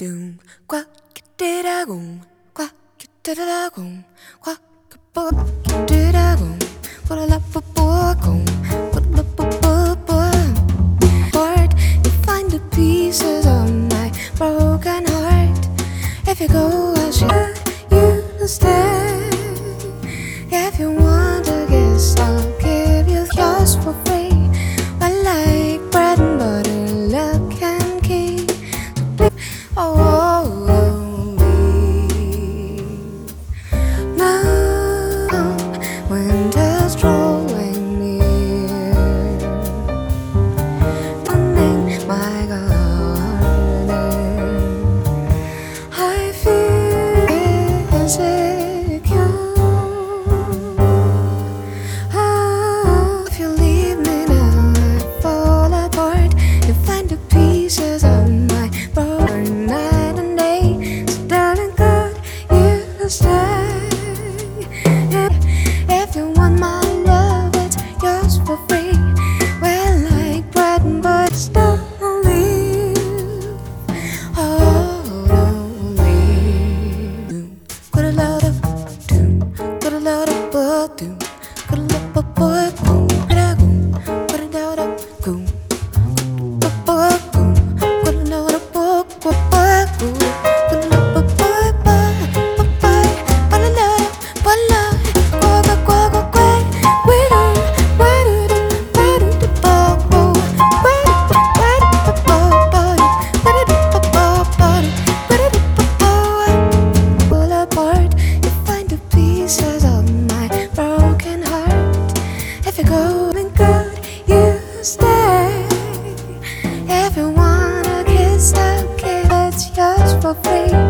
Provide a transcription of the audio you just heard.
둥 꽉끼뜨라공 꽉끼뜨라공 꽉끼뜨라공 꼬라라뽀뽀공 꼬라라뽀뽀뽀 Lord, you find the pieces of my broken heart. If you go, I'll show you stay. If you want a kiss, I'll give you yours for free. I like bread and butter, look and key. Oh, now winter's drawing near, turning my garden. I feel insecure. Oh, if you leave me now, I fall apart. You find the pieces of my broken night and day. So darling, good, you stay. If you want my love, it's yours for free. Well, like bread and butter, don't leave. Oh, don't leave. Got a lot of doom, got a lot of doom, got a lot of boom, got a lot of boom, got a lot of apart, you find the pieces of my broken heart. If you go and good, you stay. If you want a kiss, I'll give it yours for free.